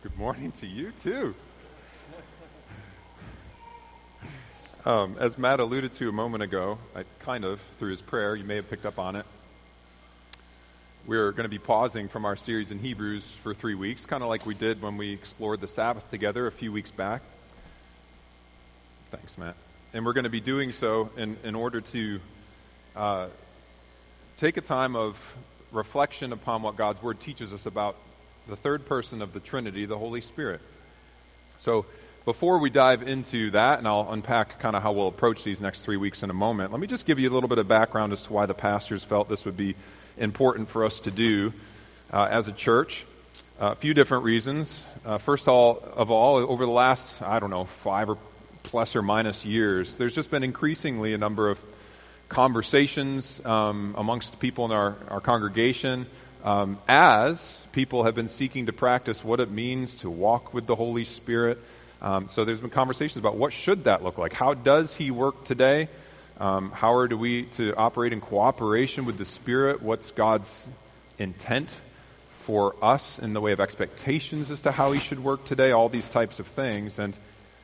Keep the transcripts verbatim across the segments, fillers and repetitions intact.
Good morning to you, too. Um, as Matt alluded to a moment ago, I, kind of, through his prayer, you may have picked up on it, we're going to be pausing from our series in Hebrews for three weeks, kind of like we did when we explored the Sabbath together a few weeks back. Thanks, Matt. And we're going to be doing so in, in order to uh, take a time of reflection upon what God's Word teaches us about the third person of the Trinity, the Holy Spirit. So before we dive into that, and I'll unpack kind of how we'll approach these next three weeks in a moment, let me just give you a little bit of background as to why the pastors felt this would be important for us to do uh, as a church. Uh, a few different reasons. Uh, first of all, of all, over the last, I don't know, five or plus or minus years, there's just been increasingly a number of conversations um, amongst people in our, our congregation Um, as people have been seeking to practice what it means to walk with the Holy Spirit. Um, so there's been conversations about what should that look like? How does He work today? Um, how are do we to operate in cooperation with the Spirit? What's God's intent for us in the way of expectations as to how He should work today? All these types of things. And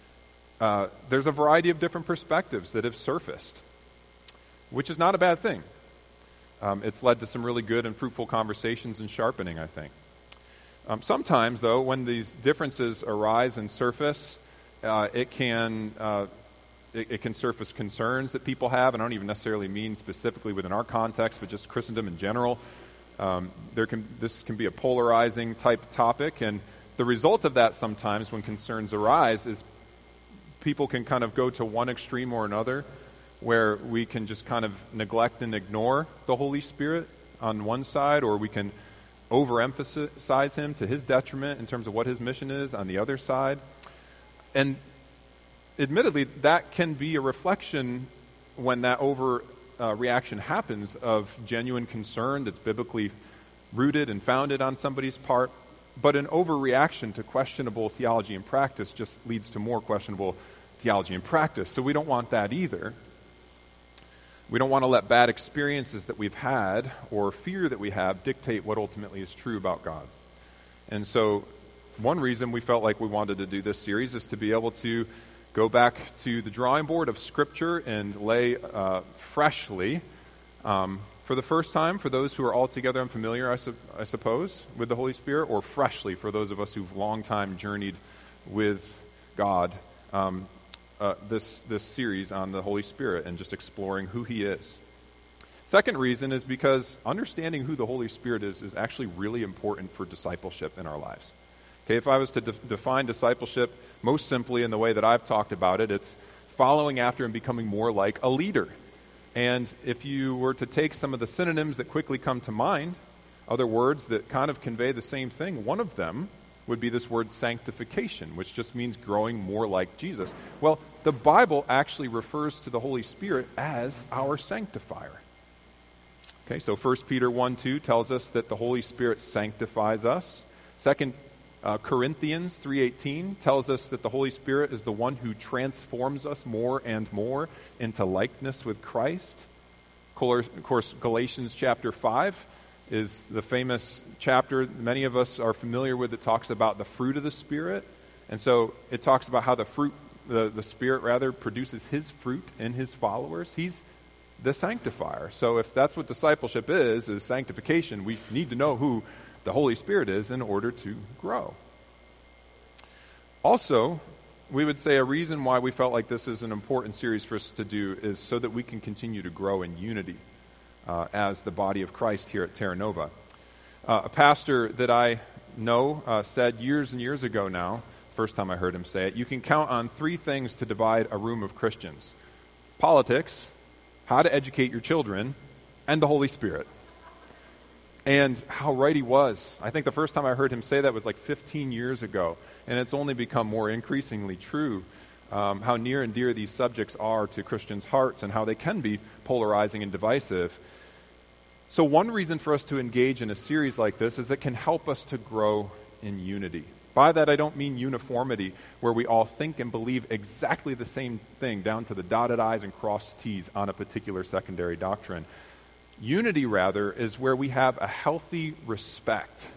uh, there's a variety of different perspectives that have surfaced, which is not a bad thing. Um, it's led to some really good and fruitful conversations and sharpening, I think. Um, sometimes, though, when these differences arise and surface, uh, it can uh, it, it can surface concerns that people have, and I don't even necessarily mean specifically within our context, but just Christendom in general. Um, there can this can be a polarizing type topic, and the result of that sometimes, when concerns arise, is people can kind of go to one extreme or another, where we can just kind of neglect and ignore the Holy Spirit on one side, or we can overemphasize Him to His detriment in terms of what His mission is on the other side. And admittedly, that can be a reflection when that overreaction uh, happens of genuine concern that's biblically rooted and founded on somebody's part. But an overreaction to questionable theology and practice just leads to more questionable theology and practice. So we don't want that either. We don't want to let bad experiences that we've had or fear that we have dictate what ultimately is true about God. And so one reason we felt like we wanted to do this series is to be able to go back to the drawing board of Scripture and lay uh, freshly, um, for the first time, for those who are altogether unfamiliar, I, su- I suppose, with the Holy Spirit, or freshly for those of us who've long time journeyed with God, um, Uh, this this series on the Holy Spirit and just exploring who He is. Second reason is because understanding who the Holy Spirit is is actually really important for discipleship in our lives. Okay, if I was to de- define discipleship most simply in the way that I've talked about it, it's following after and becoming more like a leader. And if you were to take some of the synonyms that quickly come to mind, other words that kind of convey the same thing, one of them would be this word sanctification, which just means growing more like Jesus. Well, the Bible actually refers to the Holy Spirit as our sanctifier. Okay, so First Peter one two tells us that the Holy Spirit sanctifies us. Second uh, Corinthians three eighteen tells us that the Holy Spirit is the one who transforms us more and more into likeness with Christ. Of course, Galatians chapter five is the famous chapter many of us are familiar with that talks about the fruit of the Spirit. And so it talks about how the fruit, the, the Spirit rather, produces His fruit in His followers. He's the sanctifier. So if that's what discipleship is, is sanctification, we need to know who the Holy Spirit is in order to grow. Also, we would say a reason why we felt like this is an important series for us to do is so that we can continue to grow in unity Uh, as the body of Christ here at Terra Nova. Uh, a pastor that I know uh, said years and years ago now, first time I heard him say it, you can count on three things to divide a room of Christians: politics, how to educate your children, and the Holy Spirit. And how right he was. I think the first time I heard him say that was like fifteen years ago, and it's only become more increasingly true. Um, how near and dear these subjects are to Christians' hearts and how they can be polarizing and divisive. So one reason for us to engage in a series like this is it can help us to grow in unity. By that I don't mean uniformity, where we all think and believe exactly the same thing down to the dotted I's and crossed T's on a particular secondary doctrine. Unity, rather, is where we have a healthy respect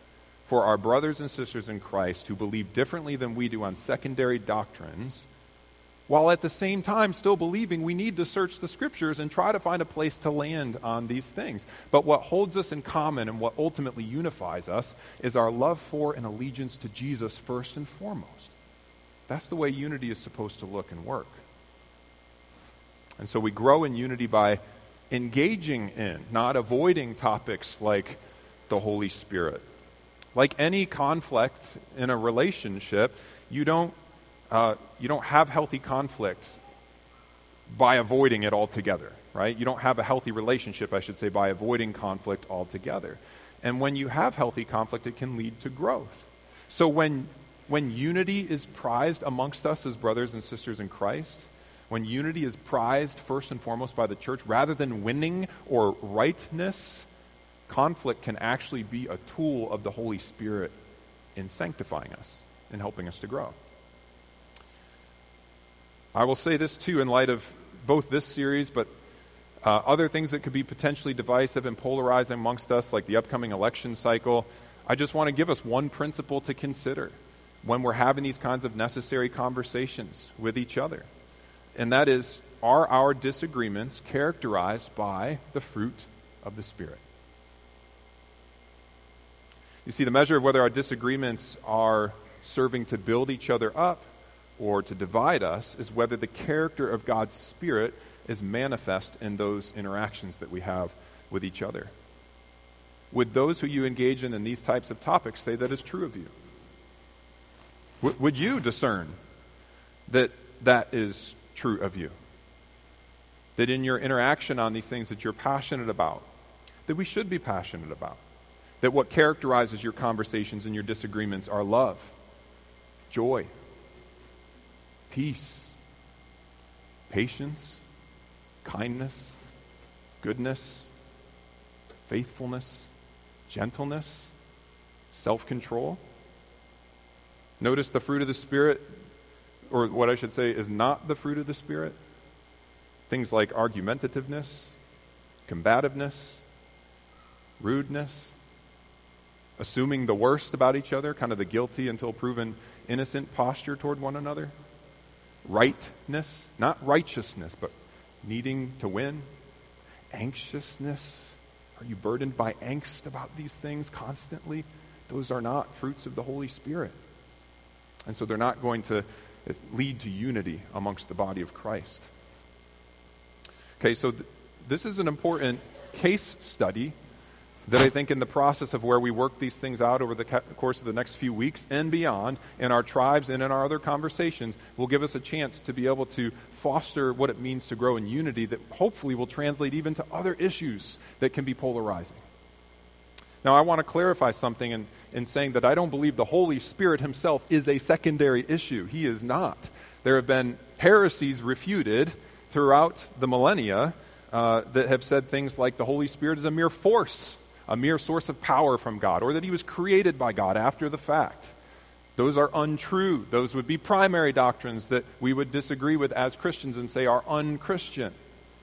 for our brothers and sisters in Christ who believe differently than we do on secondary doctrines, while at the same time still believing we need to search the Scriptures and try to find a place to land on these things. But what holds us in common and what ultimately unifies us is our love for and allegiance to Jesus first and foremost. That's the way unity is supposed to look and work. And so we grow in unity by engaging in, not avoiding topics like the Holy Spirit. Like any conflict in a relationship, you don't uh, you don't have healthy conflict by avoiding it altogether, right? You don't have a healthy relationship, I should say, by avoiding conflict altogether. And when you have healthy conflict, it can lead to growth. So when when unity is prized amongst us as brothers and sisters in Christ, when unity is prized first and foremost by the church, rather than winning or rightness, conflict can actually be a tool of the Holy Spirit in sanctifying us, in helping us to grow. I will say this too in light of both this series, but uh, other things that could be potentially divisive and polarizing amongst us, like the upcoming election cycle. I just want to give us one principle to consider when we're having these kinds of necessary conversations with each other. And that is, are our disagreements characterized by the fruit of the Spirit? You see, the measure of whether our disagreements are serving to build each other up or to divide us is whether the character of God's Spirit is manifest in those interactions that we have with each other. Would those who you engage in in these types of topics say that is true of you? W- would you discern that that is true of you? That in your interaction on these things that you're passionate about, that we should be passionate about? That what characterizes your conversations and your disagreements are love, joy, peace, patience, kindness, goodness, faithfulness, gentleness, self-control. Notice the fruit of the Spirit, or what I should say is not the fruit of the Spirit. Things like argumentativeness, combativeness, rudeness, assuming the worst about each other, kind of the guilty until proven innocent posture toward one another. Rightness, not righteousness, but needing to win. Anxiousness. Are you burdened by angst about these things constantly? Those are not fruits of the Holy Spirit. And so they're not going to lead to unity amongst the body of Christ. Okay, so th- this is an important case study that I think in the process of where we work these things out over the ca- course of the next few weeks and beyond, in our tribes and in our other conversations, will give us a chance to be able to foster what it means to grow in unity that hopefully will translate even to other issues that can be polarizing. Now, I want to clarify something in, in saying that I don't believe the Holy Spirit himself is a secondary issue. He is not. There have been heresies refuted throughout the millennia uh, that have said things like the Holy Spirit is a mere force, a mere source of power from God, or that he was created by God after the fact. Those are untrue. Those would be primary doctrines that we would disagree with as Christians and say are unchristian.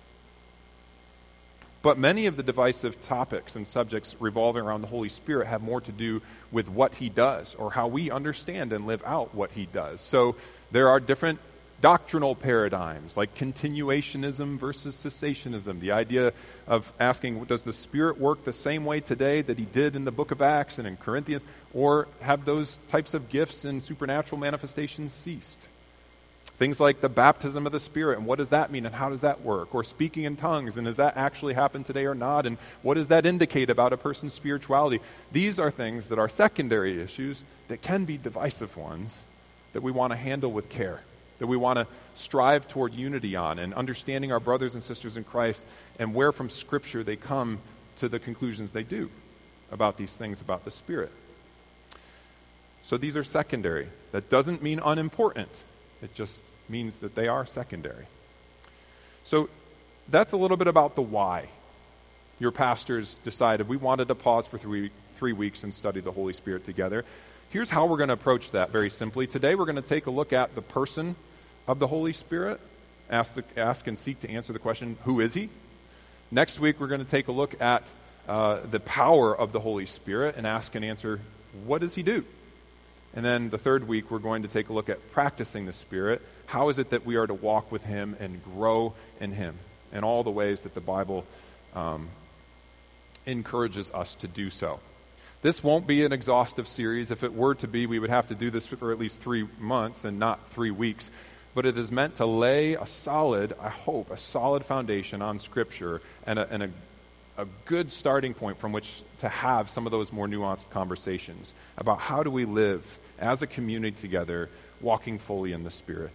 But many of the divisive topics and subjects revolving around the Holy Spirit have more to do with what he does or how we understand and live out what he does. So there are different doctrinal paradigms like continuationism versus cessationism. The idea of asking, does the Spirit work the same way today that he did in the book of Acts and in Corinthians, or have those types of gifts and supernatural manifestations ceased? Things like the baptism of the Spirit, and what does that mean and how does that work? Or speaking in tongues, and does that actually happen today or not? And what does that indicate about a person's spirituality? These are things that are secondary issues that can be divisive ones that we want to handle with care, that we want to strive toward unity on and understanding our brothers and sisters in Christ and where from Scripture they come to the conclusions they do about these things about the Spirit. So these are secondary. That doesn't mean unimportant. It just means that they are secondary. So that's a little bit about the why. Your pastors decided we wanted to pause for three, three weeks and study the Holy Spirit together. Here's how we're going to approach that very simply. Today we're going to take a look at the person of the Holy Spirit, ask, the, ask and seek to answer the question, who is he? Next week we're going to take a look at uh, the power of the Holy Spirit and ask and answer, what does he do? And then the third week, we're going to take a look at practicing the Spirit. How is it that we are to walk with him and grow in him? And all the ways that the Bible um, encourages us to do so. This won't be an exhaustive series. If it were to be, we would have to do this for at least three months and not three weeks. But it is meant to lay a solid, I hope, a solid foundation on Scripture and a, and a, a good starting point from which to have some of those more nuanced conversations about how do we live as a community together, walking fully in the Spirit.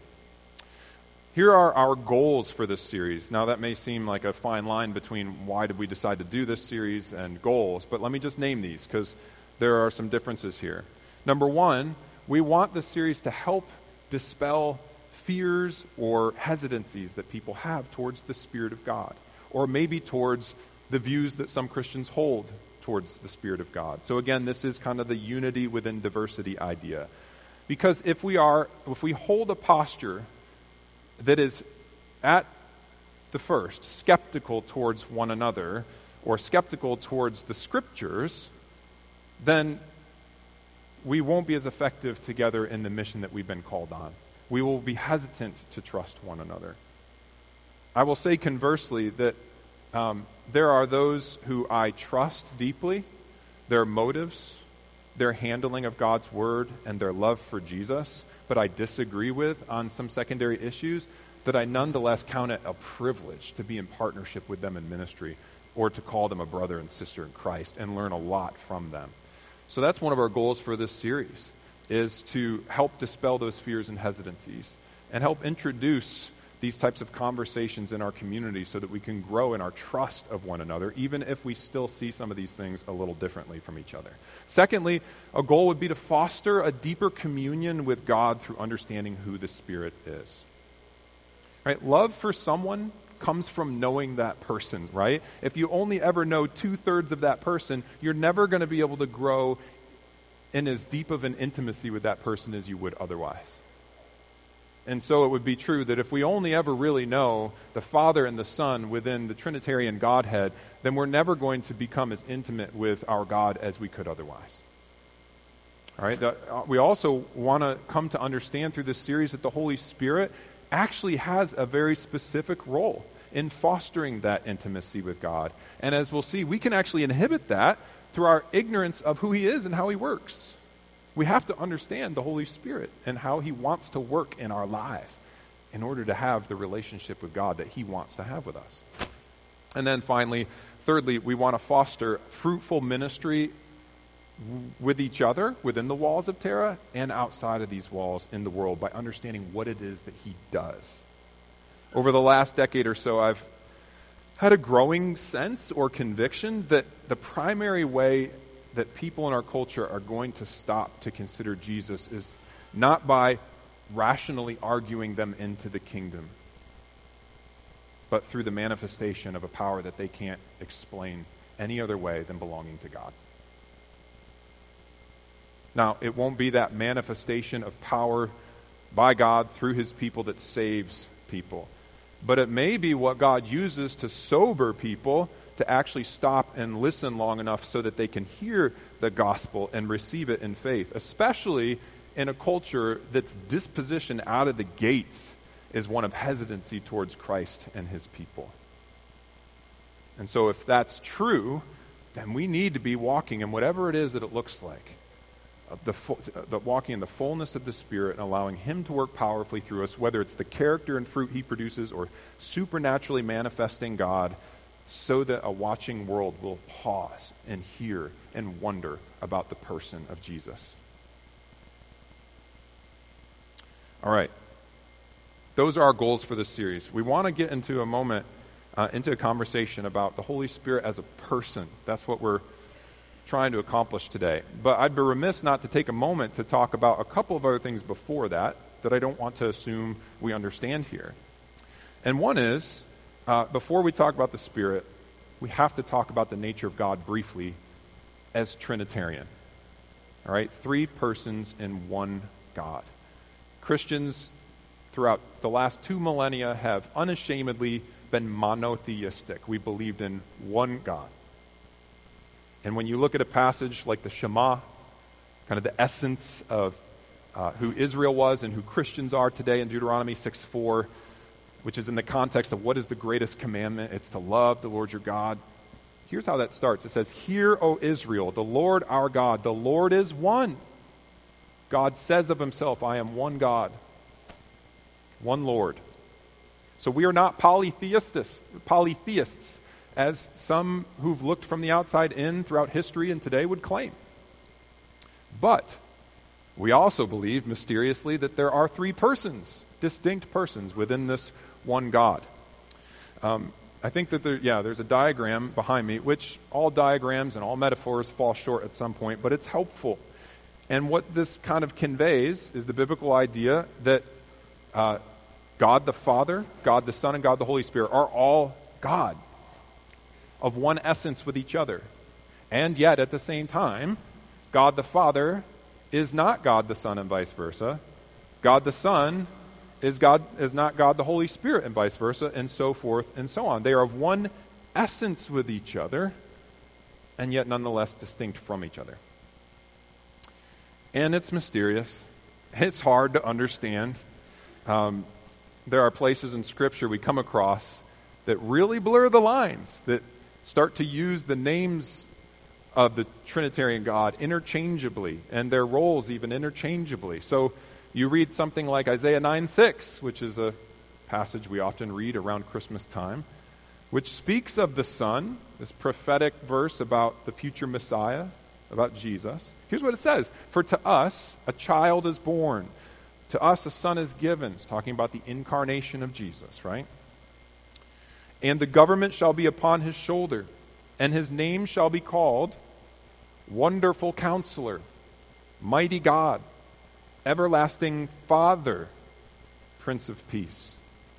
Here are our goals for this series. Now, that may seem like a fine line between why did we decide to do this series and goals, but let me just name these because there are some differences here. Number one, we want this series to help dispel fears or hesitancies that people have towards the Spirit of God, or maybe towards the views that some Christians hold towards the Spirit of God. So again, this is kind of the unity within diversity idea. Because if we are, if we hold a posture that is at the first skeptical towards one another or skeptical towards the Scriptures, then we won't be as effective together in the mission that we've been called on. We will be hesitant to trust one another. I will say conversely that um, there are those who I trust deeply, their motives, their handling of God's Word, and their love for Jesus, but I disagree with on some secondary issues, that I nonetheless count it a privilege to be in partnership with them in ministry or to call them a brother and sister in Christ and learn a lot from them. So that's one of our goals for this series, is to help dispel those fears and hesitancies and help introduce these types of conversations in our community so that we can grow in our trust of one another, even if we still see some of these things a little differently from each other. Secondly, a goal would be to foster a deeper communion with God through understanding who the Spirit is. Right? Love for someone comes from knowing that person, right? If you only ever know two-thirds of that person, you're never going to be able to grow in as deep of an intimacy with that person as you would otherwise. And so it would be true that if we only ever really know the Father and the Son within the Trinitarian Godhead, then we're never going to become as intimate with our God as we could otherwise. All right. The, uh, we also want to come to understand through this series that the Holy Spirit actually has a very specific role in fostering that intimacy with God. And as we'll see, we can actually inhibit that through our ignorance of who He is and how He works. We have to understand the Holy Spirit and how He wants to work in our lives in order to have the relationship with God that He wants to have with us. And then finally, thirdly, we want to foster fruitful ministry with each other within the walls of Terra and outside of these walls in the world by understanding what it is that He does. Over the last decade or so, I've had a growing sense or conviction that the primary way that people in our culture are going to stop to consider Jesus is not by rationally arguing them into the kingdom, but through the manifestation of a power that they can't explain any other way than belonging to God. Now, it won't be that manifestation of power by God through His people that saves people, but it may be what God uses to sober people to actually stop and listen long enough so that they can hear the gospel and receive it in faith, especially in a culture that's disposition out of the gates is one of hesitancy towards Christ and His people. And so if that's true, then we need to be walking in whatever it is that it looks like, the, the walking in the fullness of the Spirit and allowing Him to work powerfully through us, whether it's the character and fruit He produces or supernaturally manifesting God, so that a watching world will pause and hear and wonder about the person of Jesus. All right. Those are our goals for this series. We want to get into a moment, uh, into a conversation about the Holy Spirit as a person. That's what we're trying to accomplish today. But I'd be remiss not to take a moment to talk about a couple of other things before that that I don't want to assume we understand here. And one is, Uh, before we talk about the Spirit, we have to talk about the nature of God briefly as Trinitarian. All right? Three persons in one God. Christians throughout the last two millennia have unashamedly been monotheistic. We believed in one God. And when you look at a passage like the Shema, kind of the essence of uh, who Israel was and who Christians are today in Deuteronomy six four, which is in the context of what is the greatest commandment. It's to love the Lord your God. Here's how that starts. It says, "Hear, O Israel, the Lord our God, the Lord is one. God says of himself, I am one God, one Lord." So we are not polytheists, polytheists, as some who've looked from the outside in throughout history and today would claim. But we also believe mysteriously that there are three persons, distinct persons within this one God. Um, I think that there, yeah, there's a diagram behind me, which all diagrams and all metaphors fall short at some point, but it's helpful. And what this kind of conveys is the biblical idea that uh, God the Father, God the Son, and God the Holy Spirit are all God, of one essence with each other. And yet, at the same time, God the Father is not God the Son and vice versa. God the Son is God is not God the Holy Spirit and vice versa, and so forth and so on. They are of one essence with each other, and yet nonetheless distinct from each other. And it's mysterious. It's hard to understand. Um, there are places in Scripture we come across that really blur the lines, that start to use the names of the Trinitarian God interchangeably, and their roles even interchangeably. So you read something like Isaiah nine six, which is a passage we often read around Christmas time, which speaks of the Son, this prophetic verse about the future Messiah, about Jesus. Here's what it says: "For to us a child is born, to us a son is given." It's talking about the incarnation of Jesus, right? "And the government shall be upon his shoulder, and his name shall be called Wonderful Counselor, Mighty God, Everlasting Father, Prince of Peace."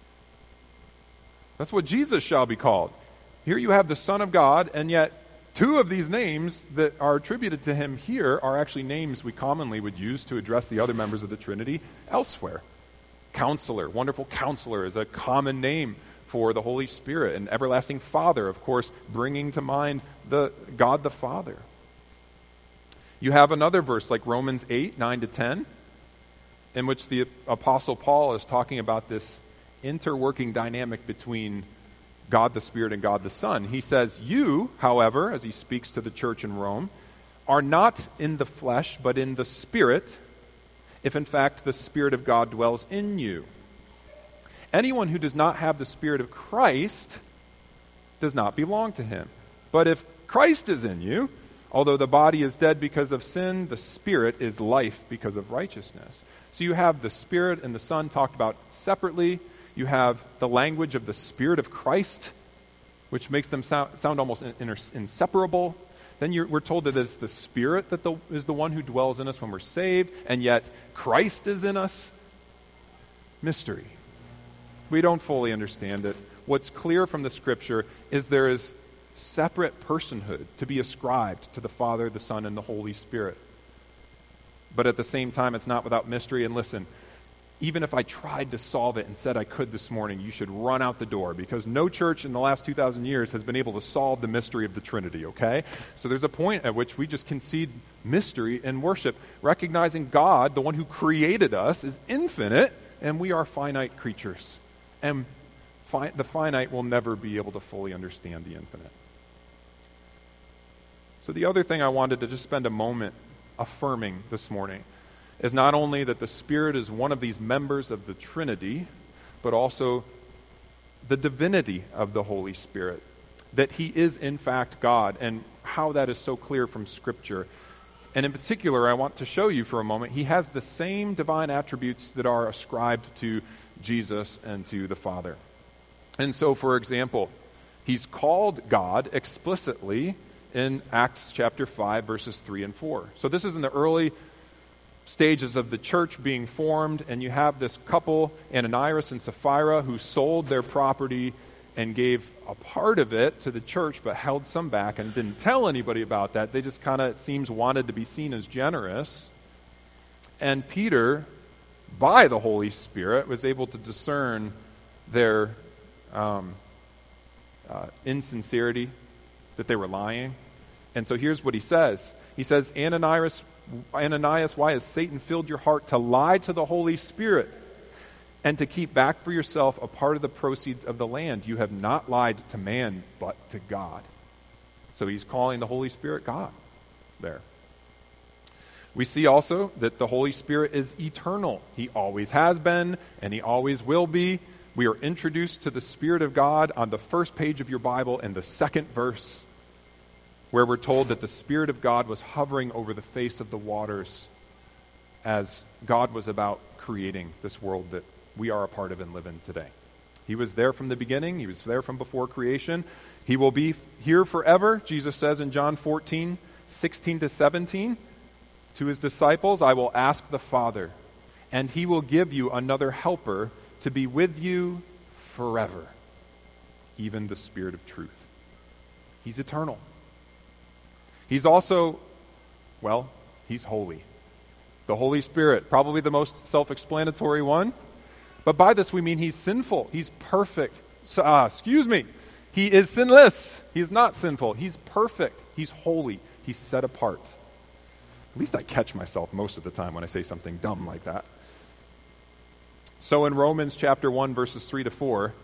That's what Jesus shall be called. Here you have the Son of God, and yet two of these names that are attributed to him here are actually names we commonly would use to address the other members of the Trinity elsewhere. Counselor, Wonderful Counselor is a common name for the Holy Spirit, and Everlasting Father, of course, bringing to mind the God the Father. You have another verse like Romans eight, nine to ten, in which the Apostle Paul is talking about this interworking dynamic between God the Spirit and God the Son. He says, "You, however," as he speaks to the church in Rome, "are not in the flesh, but in the Spirit, if in fact the Spirit of God dwells in you. Anyone who does not have the Spirit of Christ does not belong to him. But if Christ is in you, although the body is dead because of sin, the Spirit is life because of righteousness." So you have the Spirit and the Son talked about separately. You have the language of the Spirit of Christ, which makes them sound, sound almost in, in, inseparable. Then you're, we're told that it's the Spirit that the, is the one who dwells in us when we're saved, and yet Christ is in us. Mystery. We don't fully understand it. What's clear from the Scripture is there is separate personhood to be ascribed to the Father, the Son, and the Holy Spirit. But at the same time, it's not without mystery. And listen, even if I tried to solve it and said I could this morning, you should run out the door, because no church in the last two thousand years has been able to solve the mystery of the Trinity, okay? So there's a point at which we just concede mystery in worship, recognizing God, the one who created us, is infinite, and we are finite creatures. And fi- the finite will never be able to fully understand the infinite. So the other thing I wanted to just spend a moment affirming this morning is not only that the Spirit is one of these members of the Trinity, but also the divinity of the Holy Spirit, that he is in fact God, and how that is so clear from Scripture. And in particular, I want to show you for a moment, he has the same divine attributes that are ascribed to Jesus and to the Father. And so, for example, he's called God explicitly in Acts chapter five, verses three and four. So this is in the early stages of the church being formed, and you have this couple, Ananias and Sapphira, who sold their property and gave a part of it to the church, but held some back and didn't tell anybody about that. They just kind of, it seems, wanted to be seen as generous. And Peter, by the Holy Spirit, was able to discern their um, uh, insincerity, that they were lying. And so here's what he says. He says, Ananias Ananias, why has Satan filled your heart to lie to the Holy Spirit and to keep back for yourself a part of the proceeds of the land? You have not lied to man, but to God. So he's calling the Holy Spirit God there. We see also that the Holy Spirit is eternal. He always has been, and he always will be. We are introduced to the Spirit of God on the first page of your Bible in the second verse, where we're told that the Spirit of God was hovering over the face of the waters as God was about creating this world that we are a part of and live in today. He was there from the beginning. He was there from before creation. He will be here forever, Jesus says in John fourteen, sixteen to seventeen, to his disciples, I will ask the Father, and he will give you another helper to be with you forever, even the Spirit of truth. He's eternal. He's also, well, he's holy. The Holy Spirit, probably the most self-explanatory one. But by this we mean he's sinful. He's perfect. So, uh, excuse me. He is sinless. He is not sinful. He's perfect. He's holy. He's set apart. At least I catch myself most of the time when I say something dumb like that. So in Romans chapter one, verses three to four,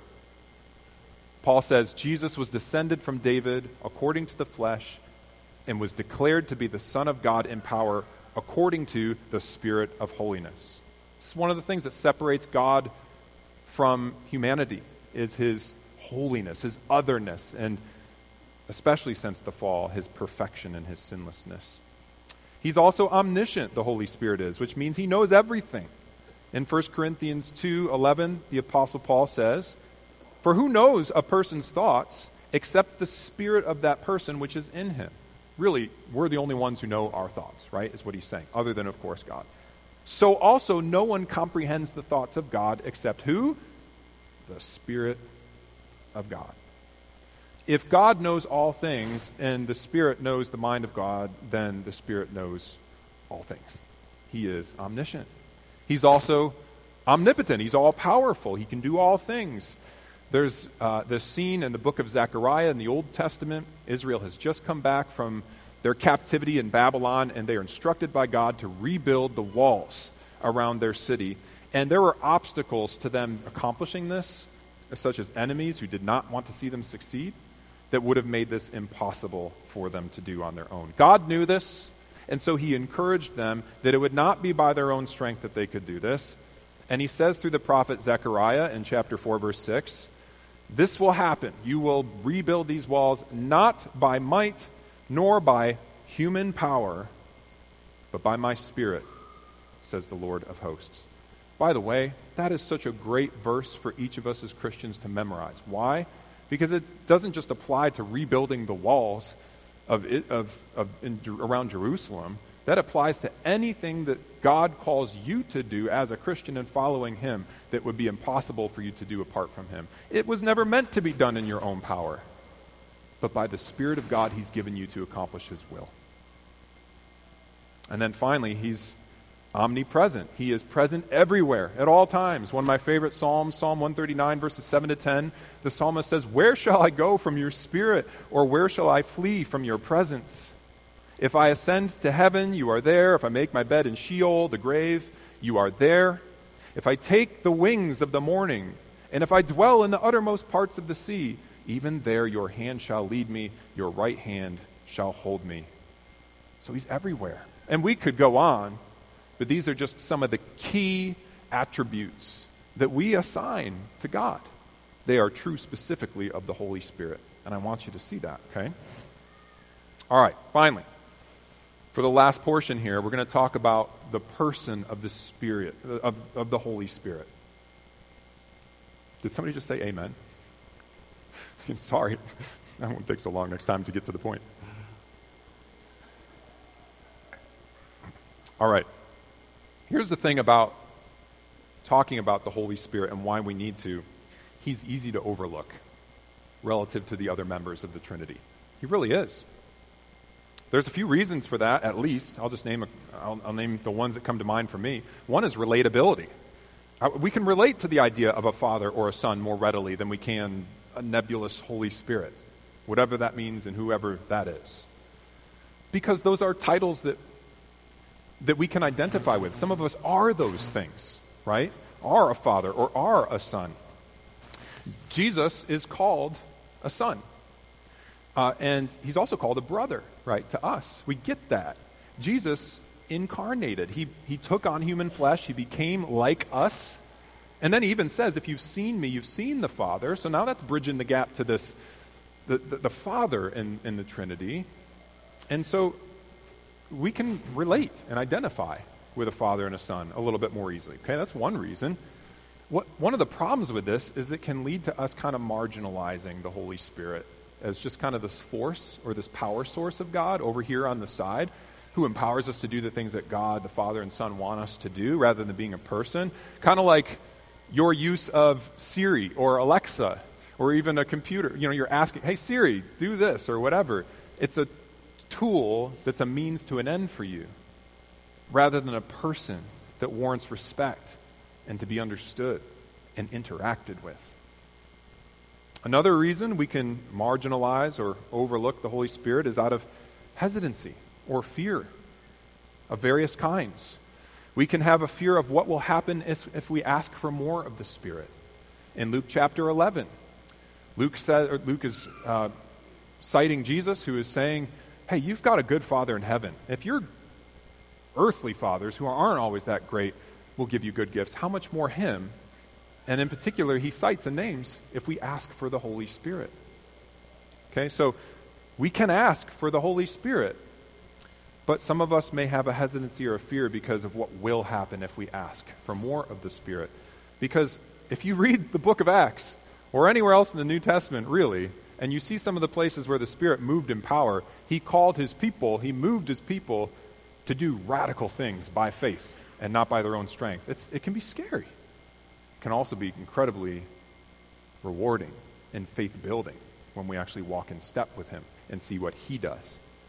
Paul says, Jesus was descended from David according to the flesh and was declared to be the Son of God in power according to the Spirit of holiness. This is one of the things that separates God from humanity, is his holiness, his otherness, and especially since the fall, his perfection and his sinlessness. He's also omniscient, the Holy Spirit is, which means he knows everything. In First Corinthians two eleven, the Apostle Paul says, for who knows a person's thoughts except the spirit of that person which is in him? Really, we're the only ones who know our thoughts, right, is what he's saying, other than, of course, God. So also no one comprehends the thoughts of God except who? The Spirit of God. If God knows all things and the Spirit knows the mind of God, then the Spirit knows all things. He is omniscient. He's also omnipotent. He's all-powerful. He can do all things. There's uh, this scene in the book of Zechariah in the Old Testament. Israel has just come back from their captivity in Babylon, and they are instructed by God to rebuild the walls around their city. And there were obstacles to them accomplishing this, such as enemies who did not want to see them succeed, that would have made this impossible for them to do on their own. God knew this, and so he encouraged them that it would not be by their own strength that they could do this. And he says through the prophet Zechariah in chapter four, verse six, this will happen. You will rebuild these walls not by might nor by human power, but by my Spirit, says the Lord of hosts. By the way, that is such a great verse for each of us as Christians to memorize. Why? Because it doesn't just apply to rebuilding the walls of, it, of, of in, around Jerusalem. That applies to anything that God calls you to do as a Christian and following him that would be impossible for you to do apart from him. It was never meant to be done in your own power, but by the Spirit of God he's given you to accomplish his will. And then finally, he's omnipresent. He is present everywhere at all times. One of my favorite Psalms, Psalm one thirty-nine, verses seven to ten, the psalmist says, where shall I go from your spirit, or where shall I flee from your presence? If I ascend to heaven, you are there. If I make my bed in Sheol, the grave, you are there. If I take the wings of the morning, and if I dwell in the uttermost parts of the sea, even there your hand shall lead me, your right hand shall hold me. So he's everywhere. And we could go on, but these are just some of the key attributes that we assign to God. They are true specifically of the Holy Spirit. And I want you to see that, okay? All right, finally, for the last portion here, we're going to talk about the person of the Spirit, of, of the Holy Spirit. Did somebody just say amen? Sorry, that won't take so long next time to get to the point. All right. Here's the thing about talking about the Holy Spirit and why we need to. He's easy to overlook relative to the other members of the Trinity. He really is. There's a few reasons for that, at least. I'll just name a, I'll, I'll name the ones that come to mind for me. One is relatability. Uh, we can relate to the idea of a father or a son more readily than we can a nebulous Holy Spirit, whatever that means and whoever that is. Because those are titles that that we can identify with. Some of us are those things, right? Are a father or are a son. Jesus is called a son. Uh, and he's also called a brother, right, to us. We get that. Jesus incarnated. He, he took on human flesh. He became like us. And then he even says, if you've seen me, you've seen the Father. So now that's bridging the gap to this, the, the, the Father in, in the Trinity. And so we can relate and identify with a father and a son a little bit more easily. Okay, that's one reason. What, one of the problems with this is it can lead to us kind of marginalizing the Holy Spirit as just kind of this force or this power source of God over here on the side who empowers us to do the things that God, the Father and Son want us to do rather than being a person. Kind of like your use of Siri or Alexa or even a computer. You know, you're asking, hey, Siri, do this or whatever. It's a tool that's a means to an end for you rather than a person that warrants respect and to be understood and interacted with. Another reason we can marginalize or overlook the Holy Spirit is out of hesitancy or fear of various kinds. We can have a fear of what will happen if, if we ask for more of the Spirit. In Luke chapter eleven, Luke, said, or Luke is uh, citing Jesus, who is saying, hey, you've got a good Father in heaven. If your earthly fathers, who aren't always that great, will give you good gifts, how much more him? And in particular, he cites and names if we ask for the Holy Spirit. Okay, so we can ask for the Holy Spirit, but some of us may have a hesitancy or a fear because of what will happen if we ask for more of the Spirit. Because if you read the book of Acts, or anywhere else in the New Testament, really, and you see some of the places where the Spirit moved in power, he called his people, he moved his people to do radical things by faith and not by their own strength. It's, it can be scary. It can also be incredibly rewarding and faith-building when we actually walk in step with him and see what he does.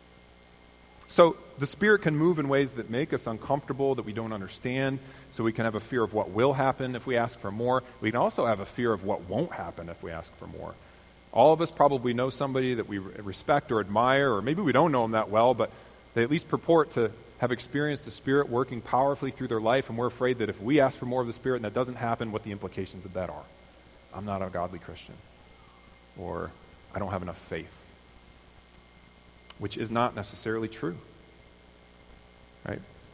So the Spirit can move in ways that make us uncomfortable, that we don't understand, so we can have a fear of what will happen if we ask for more. We can also have a fear of what won't happen if we ask for more. All of us probably know somebody that we respect or admire, or maybe we don't know them that well, but they at least purport to have experienced the Spirit working powerfully through their life, and we're afraid that if we ask for more of the Spirit and that doesn't happen, what the implications of that are. I'm not a godly Christian, or I don't have enough faith, which is not necessarily true, right?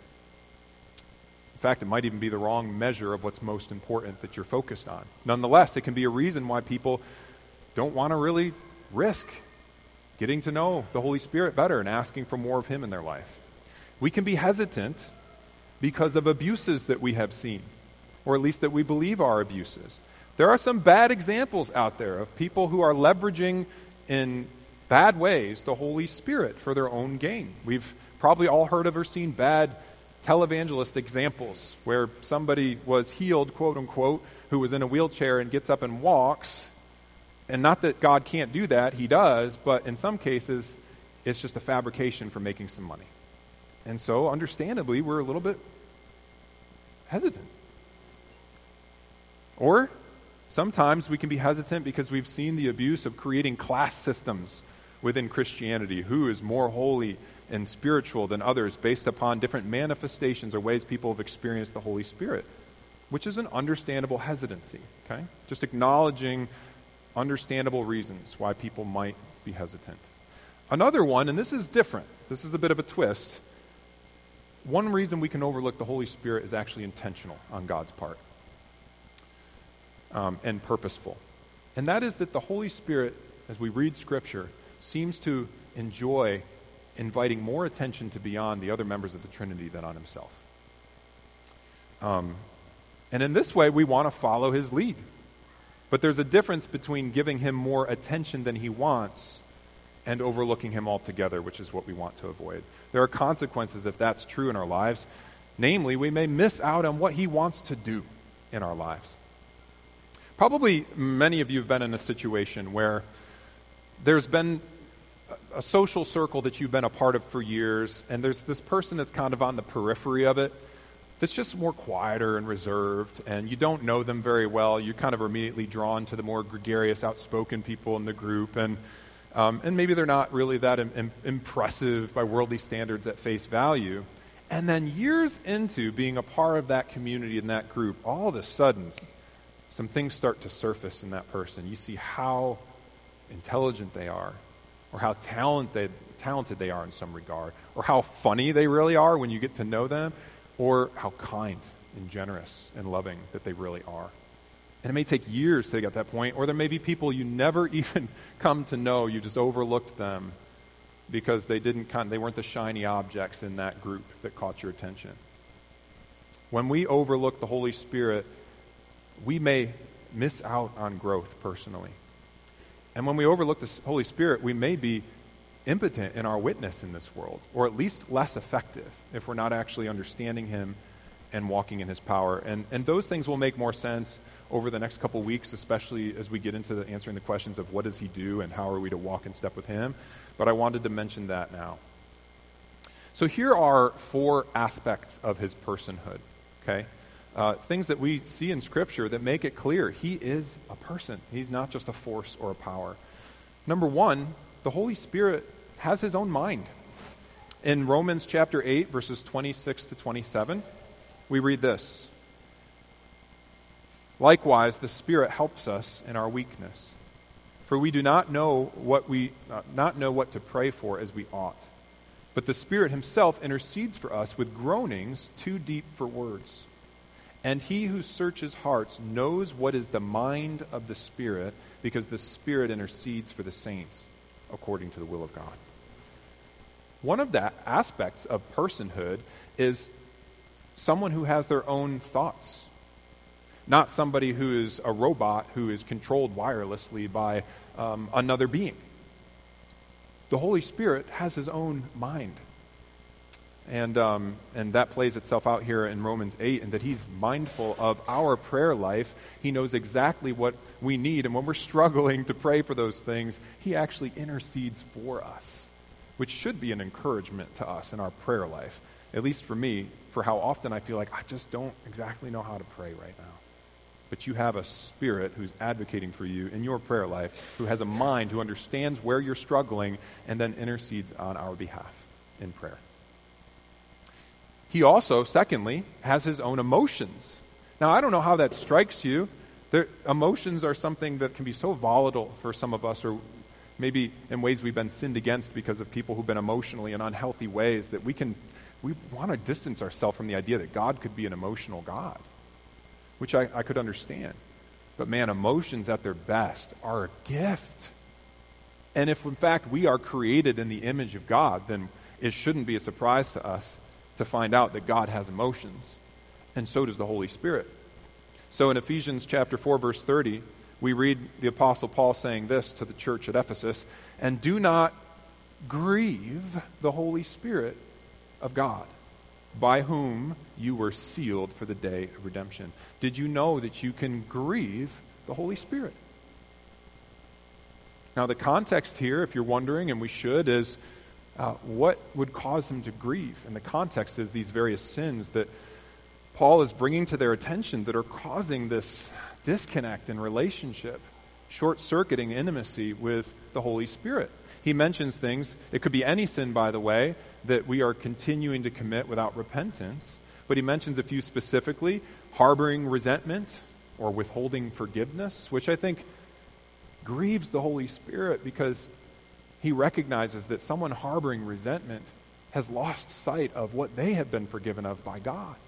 In fact, it might even be the wrong measure of what's most important that you're focused on. Nonetheless, it can be a reason why people don't want to really risk getting to know the Holy Spirit better and asking for more of him in their life. We can be hesitant because of abuses that we have seen, or at least that we believe are abuses. There are some bad examples out there of people who are leveraging in bad ways the Holy Spirit for their own gain. We've probably all heard of or seen bad televangelist examples where somebody was healed, quote unquote, who was in a wheelchair and gets up and walks. And not that God can't do that, he does, but in some cases, it's just a fabrication for making some money. And so, understandably, we're a little bit hesitant. Or sometimes we can be hesitant because we've seen the abuse of creating class systems within Christianity. Who is more holy and spiritual than others based upon different manifestations or ways people have experienced the Holy Spirit, which is an understandable hesitancy, okay? Just acknowledging understandable reasons why people might be hesitant. Another one, and this is different, this is a bit of a twist. One reason we can overlook the Holy Spirit is actually intentional on God's part um, and purposeful. And that is that the Holy Spirit, as we read Scripture, seems to enjoy inviting more attention to beyond the other members of the Trinity than on himself. Um, and in this way, we want to follow his lead. But there's a difference between giving him more attention than he wants and overlooking him altogether, which is what we want to avoid. There are consequences if that's true in our lives. Namely, we may miss out on what he wants to do in our lives. Probably many of you have been in a situation where there's been a social circle that you've been a part of for years, and there's this person that's kind of on the periphery of it that's just more quieter and reserved, and you don't know them very well. You're kind of immediately drawn to the more gregarious, outspoken people in the group, and um, and maybe they're not really that im- im- impressive by worldly standards at face value. And then years into being a part of that community and that group, all of a sudden, some things start to surface in that person. You see how intelligent they are, or how talented, talented they are in some regard, or how funny they really are when you get to know them, or how kind and generous and loving that they really are. And it may take years to get to that point, or there may be people you never even come to know. You just overlooked them because they didn't kind of, they weren't the shiny objects in that group that caught your attention. When we overlook the Holy Spirit, we may miss out on growth personally. And when we overlook the Holy Spirit, we may be impotent in our witness in this world, or at least less effective if we're not actually understanding Him and walking in His power. And, and those things will make more sense over the next couple weeks, especially as we get into the answering the questions of what does He do and how are we to walk in step with Him. But I wanted to mention that now. So here are four aspects of His personhood, okay? Uh, things that we see in Scripture that make it clear He is a person. He's not just a force or a power. Number one, the Holy Spirit has His own mind. In Romans chapter eight, verses twenty-six to twenty-seven, we read this. Likewise, the Spirit helps us in our weakness. For we do not know what we uh, not know what to pray for as we ought. But the Spirit Himself intercedes for us with groanings too deep for words. And He who searches hearts knows what is the mind of the Spirit, because the Spirit intercedes for the saints according to the will of God. One of the aspects of personhood is someone who has their own thoughts. Not somebody who is a robot who is controlled wirelessly by um, another being. The Holy Spirit has His own mind. And um, and that plays itself out here in Romans eight, and that He's mindful of our prayer life. He knows exactly what we need, and when we're struggling to pray for those things, He actually intercedes for us, which should be an encouragement to us in our prayer life, at least for me, for how often I feel like I just don't exactly know how to pray right now. But you have a Spirit who's advocating for you in your prayer life, who has a mind, who understands where you're struggling, and then intercedes on our behalf in prayer. He also, secondly, has His own emotions. Now, I don't know how that strikes you. Their emotions are something that can be so volatile for some of us, or maybe in ways we've been sinned against because of people who've been emotionally in unhealthy ways, that we can we want to distance ourselves from the idea that God could be an emotional God, which I, I could understand. But man, emotions at their best are a gift. And if in fact we are created in the image of God, then it shouldn't be a surprise to us to find out that God has emotions, and so does the Holy Spirit. So in Ephesians chapter four, verse thirty, we read the Apostle Paul saying this to the church at Ephesus, and do not grieve the Holy Spirit of God, by whom you were sealed for the day of redemption. Did you know that you can grieve the Holy Spirit? Now the context here, if you're wondering, and we should, is uh, what would cause him to grieve? And the context is these various sins that Paul is bringing to their attention that are causing this disconnect in relationship, short-circuiting intimacy with the Holy Spirit. He mentions things, it could be any sin, by the way, that we are continuing to commit without repentance, but he mentions a few specifically: harboring resentment or withholding forgiveness, which I think grieves the Holy Spirit because he recognizes that someone harboring resentment has lost sight of what they have been forgiven of by God.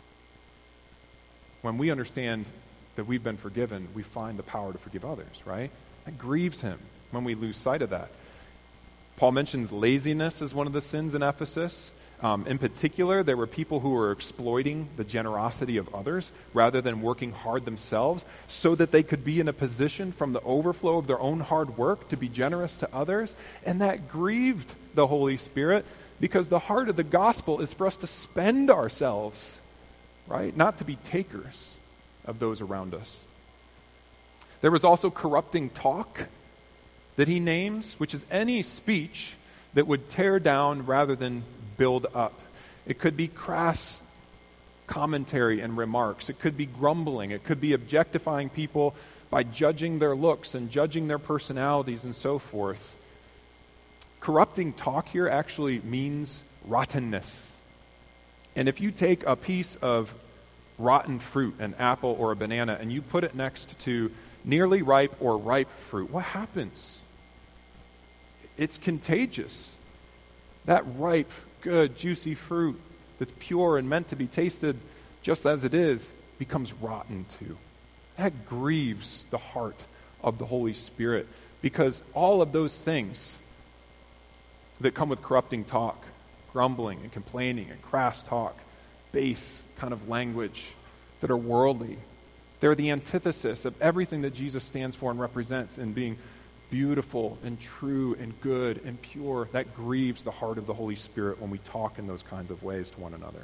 When we understand that we've been forgiven, we find the power to forgive others, right? That grieves him when we lose sight of that. Paul mentions laziness as one of the sins in Ephesus. Um, in particular, there were people who were exploiting the generosity of others rather than working hard themselves so that they could be in a position from the overflow of their own hard work to be generous to others. And that grieved the Holy Spirit because the heart of the gospel is for us to spend ourselves, right? Not to be takers of those around us. There was also corrupting talk that he names, which is any speech that would tear down rather than build up. It could be crass commentary and remarks. It could be grumbling. It could be objectifying people by judging their looks and judging their personalities and so forth. Corrupting talk here actually means rottenness. And if you take a piece of rotten fruit, an apple or a banana, and you put it next to nearly ripe or ripe fruit, what happens? It's contagious. That ripe, good, juicy fruit that's pure and meant to be tasted just as it is becomes rotten too. That grieves the heart of the Holy Spirit, because all of those things that come with corrupting talk, grumbling and complaining and crass talk, base kind of language that are worldly, they're the antithesis of everything that Jesus stands for and represents in being beautiful and true and good and pure. That grieves the heart of the Holy Spirit when we talk in those kinds of ways to one another.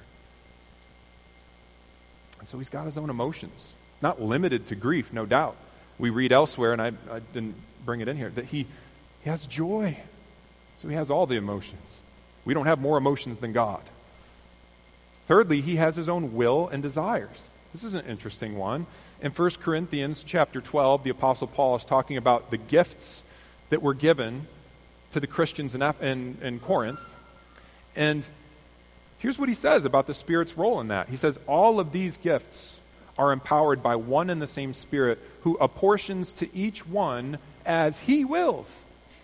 And so he's got his own emotions. It's not limited to grief, no doubt. We read elsewhere, and I, I didn't bring it in here, that he, he has joy. So he has all the emotions. We don't have more emotions than God. Thirdly, he has his own will and desires. This is an interesting one. In First Corinthians chapter twelve, the Apostle Paul is talking about the gifts that were given to the Christians in, in, in Corinth. And here's what he says about the Spirit's role in that. He says, all of these gifts are empowered by one and the same Spirit, who apportions to each one as he wills.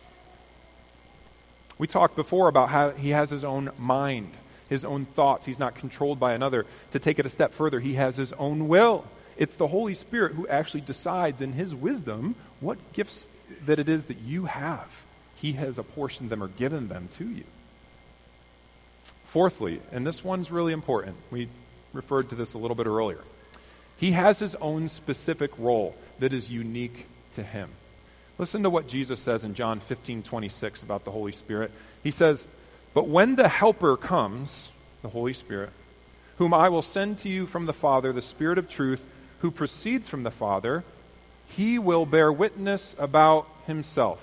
We talked before about how he has his own mind, his own thoughts. He's not controlled by another. To take it a step further, he has his own will. It's the Holy Spirit who actually decides in his wisdom what gifts that it is that you have. He has apportioned them or given them to you. Fourthly, and this one's really important, we referred to this a little bit earlier, he has his own specific role that is unique to him. Listen to what Jesus says in John fifteen twenty-six about the Holy Spirit. He says, "But when the Helper comes, the Holy Spirit, whom I will send to you from the Father, the Spirit of truth, who proceeds from the Father, he will bear witness about himself."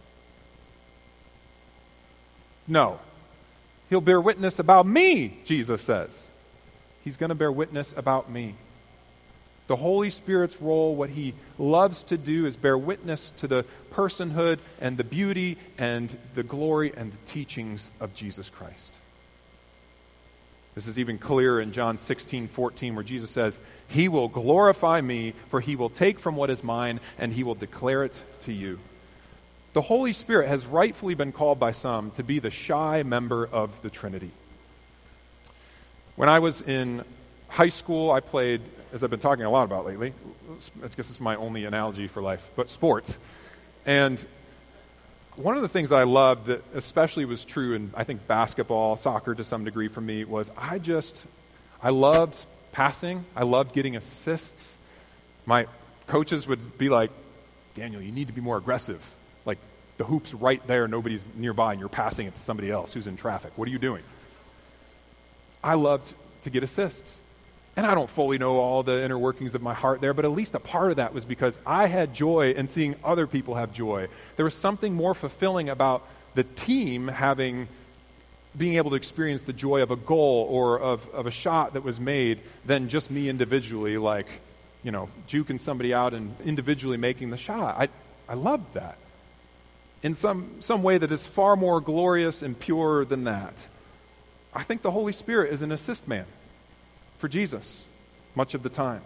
No. He'll bear witness about me, Jesus says. He's going to bear witness about me. The Holy Spirit's role, what he loves to do, is bear witness to the personhood and the beauty and the glory and the teachings of Jesus Christ. This is even clearer in John sixteen fourteen, where Jesus says, "He will glorify me, for he will take from what is mine, and he will declare it to you." The Holy Spirit has rightfully been called by some to be the shy member of the Trinity. When I was in high school, I played, as I've been talking a lot about lately, I guess it's my only analogy for life, but sports. And one of the things I loved that especially was true in, I think, basketball, soccer to some degree for me, was I just, I loved passing. I loved getting assists. My coaches would be like, "Daniel, you need to be more aggressive. Like, the hoop's right there, nobody's nearby, and you're passing it to somebody else who's in traffic. What are you doing?" I loved to get assists. And I don't fully know all the inner workings of my heart there, but at least a part of that was because I had joy in seeing other people have joy. There was something more fulfilling about the team having, being able to experience the joy of a goal or of, of a shot that was made than just me individually, like, you know, juking somebody out and individually making the shot. I, I loved that. In some, some way that is far more glorious and pure than that. I think the Holy Spirit is an assist man for Jesus much of the time.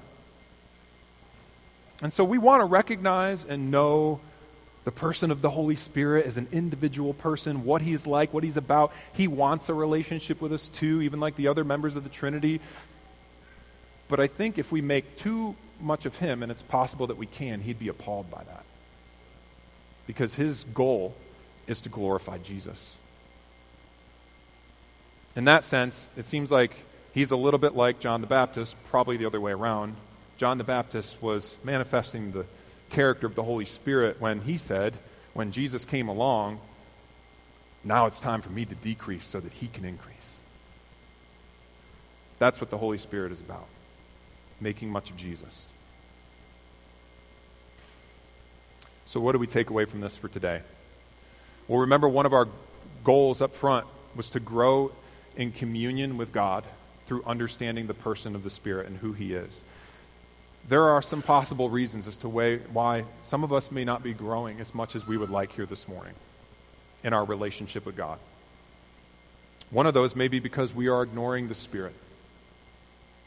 And so we want to recognize and know the person of the Holy Spirit as an individual person, what he's like, what he's about. He wants a relationship with us too, even like the other members of the Trinity. But I think if we make too much of him, and it's possible that we can, he'd be appalled by that. Because his goal is to glorify Jesus. In that sense, it seems like he's a little bit like John the Baptist, probably the other way around. John the Baptist was manifesting the character of the Holy Spirit when he said, when Jesus came along, "Now it's time for me to decrease so that he can increase." That's what the Holy Spirit is about, making much of Jesus. So what do we take away from this for today? Well, remember, one of our goals up front was to grow in communion with God through understanding the person of the Spirit and who he is. There are some possible reasons as to why some of us may not be growing as much as we would like here this morning in our relationship with God. One of those may be because we are ignoring the Spirit.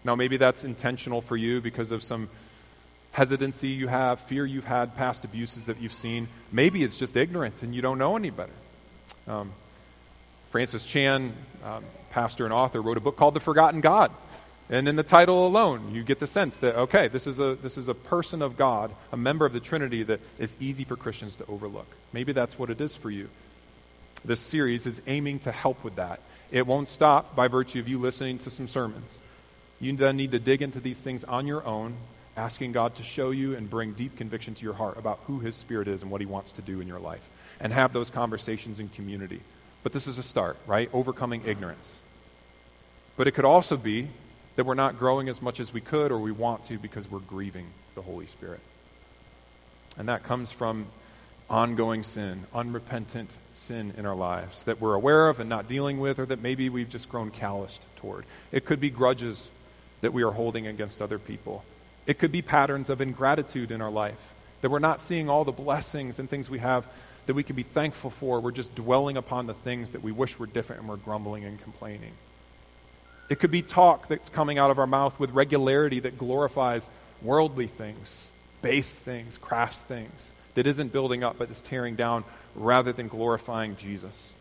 Now, maybe that's intentional for you because of some hesitancy you have, fear you've had, past abuses that you've seen. Maybe it's just ignorance and you don't know any better. Um, Francis Chan, um, pastor and author, wrote a book called The Forgotten God. And in the title alone, you get the sense that, okay, this is a this is a person of God, a member of the Trinity that is easy for Christians to overlook. Maybe that's what it is for you. This series is aiming to help with that. It won't stop by virtue of you listening to some sermons. You then need to dig into these things on your own, asking God to show you and bring deep conviction to your heart about who His Spirit is and what He wants to do in your life, and have those conversations in community. But this is a start, right? Overcoming ignorance. But it could also be that we're not growing as much as we could or we want to because we're grieving the Holy Spirit. And that comes from ongoing sin, unrepentant sin in our lives that we're aware of and not dealing with, or that maybe we've just grown calloused toward. It could be grudges that we are holding against other people. It could be patterns of ingratitude in our life, that we're not seeing all the blessings and things we have that we can be thankful for. We're just dwelling upon the things that we wish were different, and we're grumbling and complaining. It could be talk that's coming out of our mouth with regularity that glorifies worldly things, base things, crass things, that isn't building up but is tearing down rather than glorifying Jesus.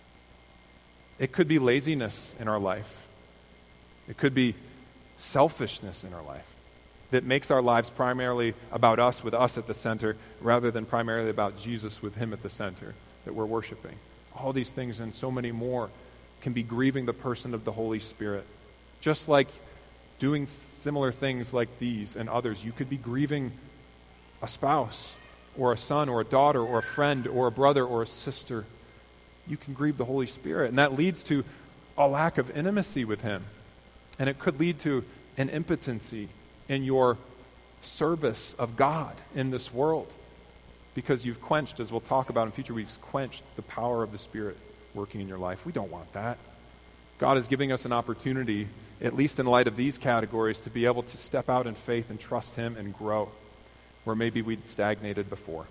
It could be laziness in our life. It could be selfishness in our life that makes our lives primarily about us, with us at the center, rather than primarily about Jesus with Him at the center that we're worshiping. All these things and so many more can be grieving the person of the Holy Spirit. Just like doing similar things like these and others, you could be grieving a spouse or a son or a daughter or a friend or a brother or a sister. You can grieve the Holy Spirit, and that leads to a lack of intimacy with Him. And it could lead to an impotency in your service of God in this world, because you've quenched, as we'll talk about in future weeks, quenched the power of the Spirit working in your life. We don't want that. God is giving us an opportunity, at least in light of these categories, to be able to step out in faith and trust Him and grow where maybe we'd stagnated before.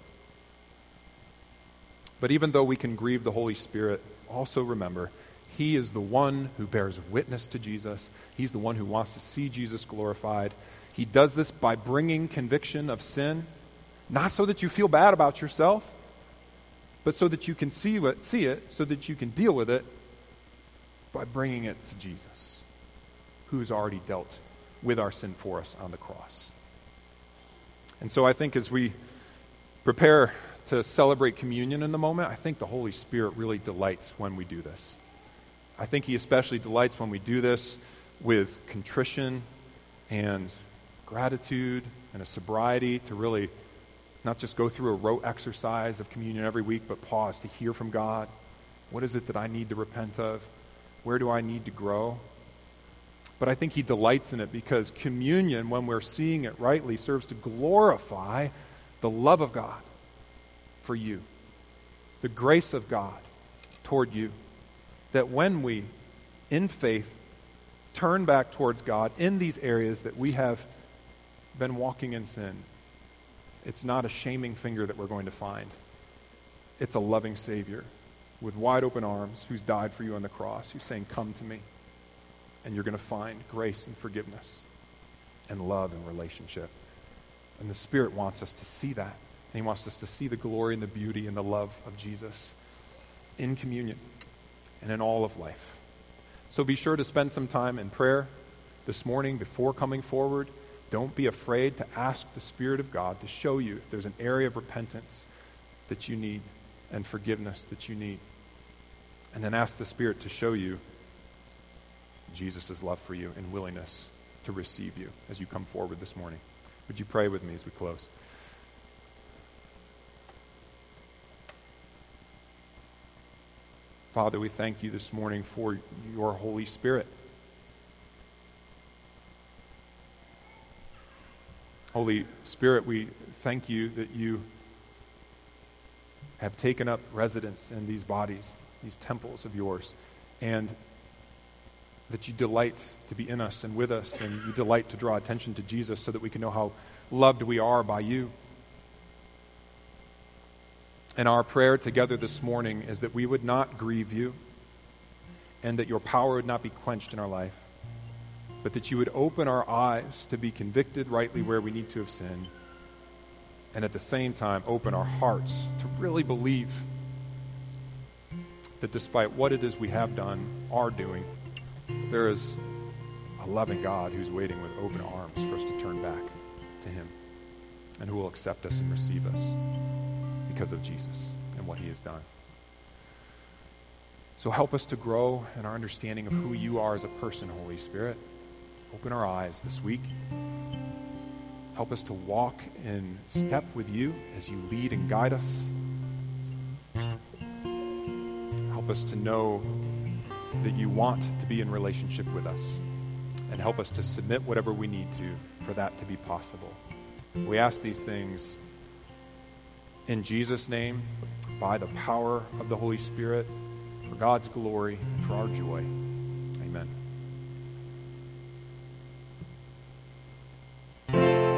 But even though we can grieve the Holy Spirit, also remember, He is the one who bears witness to Jesus. He's the one who wants to see Jesus glorified. He does this by bringing conviction of sin, not so that you feel bad about yourself, but so that you can see it, see it, so that you can deal with it by bringing it to Jesus, who's already dealt with our sin for us on the cross. And so I think as we prepare to celebrate communion in the moment, I think the Holy Spirit really delights when we do this. I think He especially delights when we do this with contrition and gratitude and a sobriety to really not just go through a rote exercise of communion every week, but pause to hear from God. What is it that I need to repent of? Where do I need to grow? But I think He delights in it because communion, when we're seeing it rightly, serves to glorify the love of God for you, the grace of God toward you. That when we, in faith, turn back towards God in these areas that we have been walking in sin, it's not a shaming finger that we're going to find. It's a loving Savior with wide open arms who's died for you on the cross, who's saying, come to me. And you're going to find grace and forgiveness and love and relationship. And the Spirit wants us to see that. And He wants us to see the glory and the beauty and the love of Jesus in communion and in all of life. So be sure to spend some time in prayer this morning before coming forward. Don't be afraid to ask the Spirit of God to show you if there's an area of repentance that you need and forgiveness that you need. And then ask the Spirit to show you Jesus' love for you and willingness to receive you as you come forward this morning. Would you pray with me as we close? Father, we thank you this morning for your Holy Spirit. Holy Spirit, we thank you that you have taken up residence in these bodies, these temples of yours, and that you delight to be in us and with us, and you delight to draw attention to Jesus so that we can know how loved we are by you. And our prayer together this morning is that we would not grieve you and that your power would not be quenched in our life, but that you would open our eyes to be convicted rightly where we need to have sinned, and at the same time open our hearts to really believe that despite what it is we have done, are doing, there is a loving God who's waiting with open arms for us to turn back to him, and who will accept us and receive us because of Jesus and what he has done. So help us to grow in our understanding of who you are as a person, Holy Spirit. Open our eyes this week. Help us to walk in step with you as you lead and guide us. Help us to know that you want to be in relationship with us, and help us to submit whatever we need to for that to be possible. We ask these things in Jesus' name, by the power of the Holy Spirit, for God's glory and for our joy. Amen.